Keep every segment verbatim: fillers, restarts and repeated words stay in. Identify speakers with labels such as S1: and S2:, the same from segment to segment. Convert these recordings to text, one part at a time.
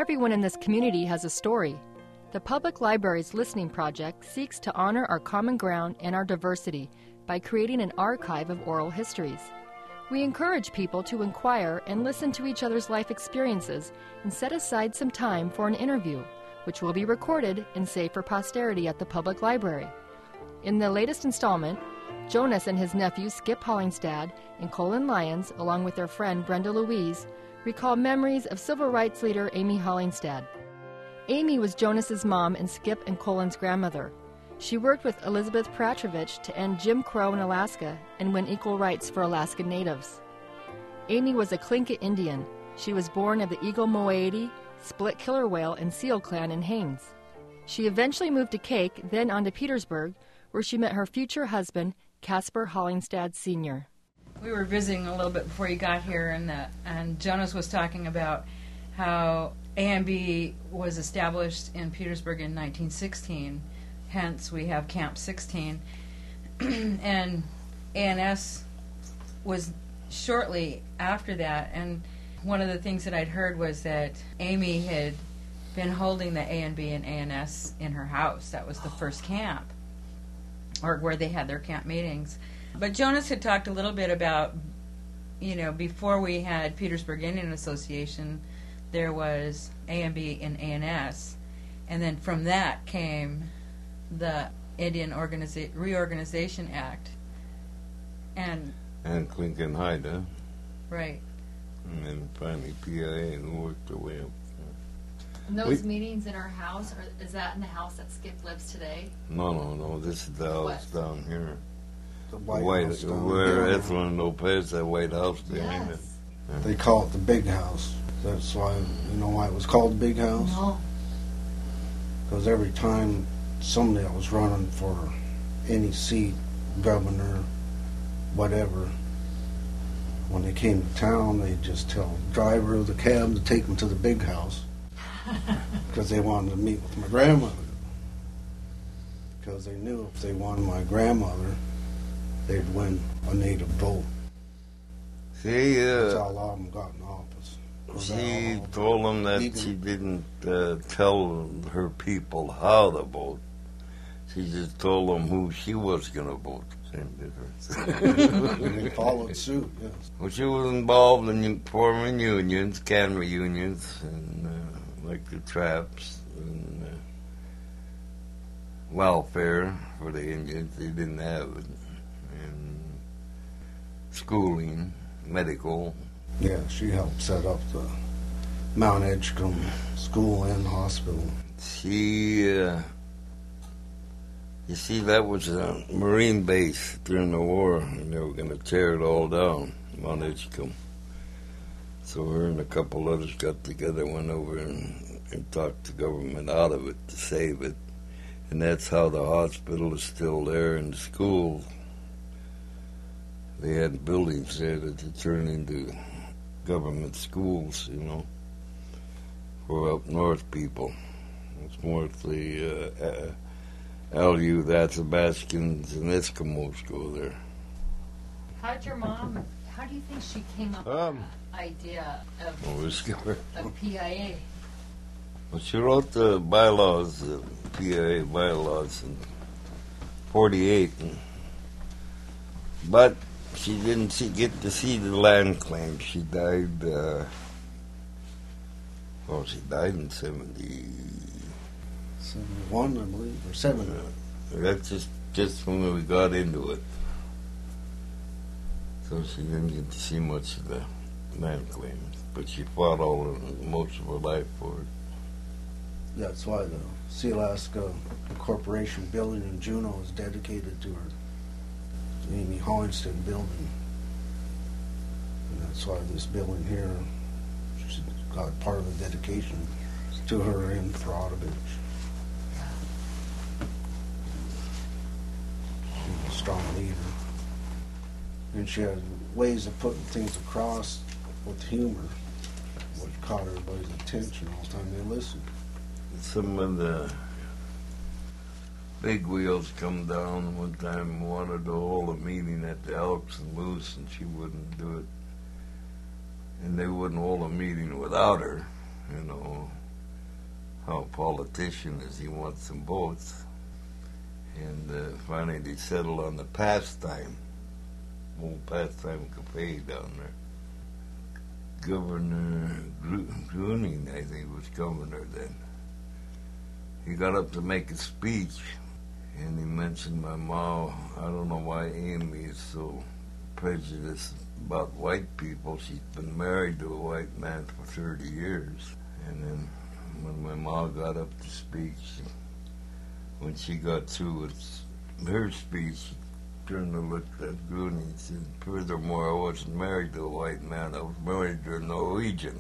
S1: Everyone in this community has a story. The Public Library's Listening Project seeks to honor our common ground and our diversity by creating an archive of oral histories. We encourage people to inquire and listen to each other's life experiences and set aside some time for an interview, which will be recorded and saved for posterity at the Public Library. In the latest installment, Jonas and his nephew Skip Hollingstad and Colin Lyons, along with their friend Brenda Louise, recall memories of civil rights leader Amy Hollingstad. Amy was Jonas's mom and Skip and Colin's grandmother. She worked with Elizabeth Petrovich to end Jim Crow in Alaska and win equal rights for Alaskan Natives. Amy was a Tlingit Indian. She was born of the Eagle Moiety, Split Killer Whale, and Seal clan in Haines. She eventually moved to Cake, then on to Petersburg, where she met her future husband, Caspar Hollingstad Senior
S2: We were visiting a little bit before you got here, and uh, and Jonas was talking about how A M B was established in Petersburg in nineteen sixteen, hence we have Camp sixteen, and A N S was shortly after that, and one of the things that I'd heard was that Amy had been holding the A N B and A N S in her house. That was the first camp, or where they had their camp meetings. But Jonas had talked a little bit about, you know, before we had Petersburg Indian Association, there was A M B and A N S, and then from that came the Indian Organiza- Reorganization Act. And
S3: and Clinton Haida.
S2: Right.
S3: And then finally P I A and worked their way up.
S1: And those
S3: We-
S1: meetings in our house, or is that in the house that Skip lives today?
S3: No, no, no, this is the house
S1: What?
S3: down here.
S4: The
S3: The
S4: White,
S3: White,
S4: House down
S3: where
S4: there.
S3: Ethelyn Lopez, that White House behind it.
S1: Yes.
S4: They call it the Big House. That's why, you know why it was called the Big House?
S1: No.
S4: Because every time somebody that was running for any seat, governor, whatever, when they came to town, they'd just tell the driver of the cab to take them to the Big House. Because they wanted to meet with my grandmother. Because they knew if they wanted my grandmother, they'd win a native vote.
S3: See,
S4: That's how
S3: uh,
S4: a lot of them got in office. Was that
S3: she
S4: all?
S3: told them that
S4: Legal.
S3: she didn't uh, tell her people how to vote. She just told them who she was going to vote. Same difference.
S4: And they followed suit, yes.
S3: Well, she was involved in forming unions, Canada unions, and uh, like the traps and uh, welfare for the Indians. They didn't have it. And schooling, medical.
S4: Yeah, she helped set up the Mount Edgecombe School and Hospital.
S3: She, uh, you see, that was a Marine base during the war, and they were going to tear it all down, Mount Edgecombe. So her and a couple others got together, went over and, and talked the government out of it to save it. And that's how the hospital is still there, and the school. They had buildings there that they turned into government schools, you know, for up north people. It's mostly uh, uh, Aleut, Athabascans, and Eskimos go there.
S1: How did your mom, how do you think she came up
S3: Um,
S1: with the idea of,
S3: Oh, it's good.
S1: of P I A?
S3: Well, she wrote the bylaws, the P I A bylaws in forty-eight, and, but she didn't see, get to see the land claim. She died, uh, well, she died in seventy.
S4: seventy-one, I believe, or seventy.
S3: That's just, just when we got into it. So she didn't get to see much of the land claims, but she fought all of, most of her life for it.
S4: That's why the Sealaska Corporation building in Juneau is dedicated to her. The Amy Hollingstad building. And that's why this building here, she's got part of the dedication to her in Throtovich. She was a strong leader. And she had ways of putting things across with humor, which caught everybody's attention all the time they listened.
S3: Some of the big wheels come down one time and wanted to hold a meeting at the Elks and Moose, and she wouldn't do it. And they wouldn't hold a meeting without her, you know. how a politician is. He wants them both. And uh, finally they settled on the pastime, old pastime cafe down there. Governor Gruning, I think, was governor then. He got up to make a speech, and he mentioned my mom. I don't know why Amy is so prejudiced about white people. She's been married to a white man for thirty years. And then when my mom got up to speak, she, when she got through with her speech, she turned and looked at Gruning and said, furthermore, I wasn't married to a white man. I was married to a Norwegian.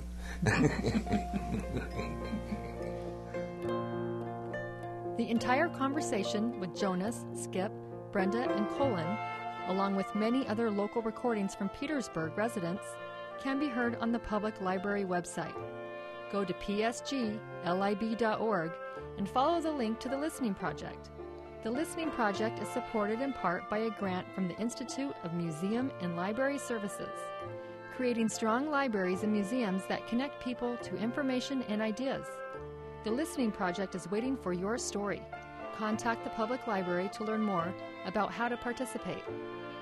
S1: The entire conversation with Jonas, Skip, Brenda, and Colin, along with many other local recordings from Petersburg residents, can be heard on the Public Library website. Go to p s g lib dot org and follow the link to the Listening Project. The Listening Project is supported in part by a grant from the Institute of Museum and Library Services, creating strong libraries and museums that connect people to information and ideas. The Listening Project is waiting for your story. Contact the Public Library to learn more about how to participate.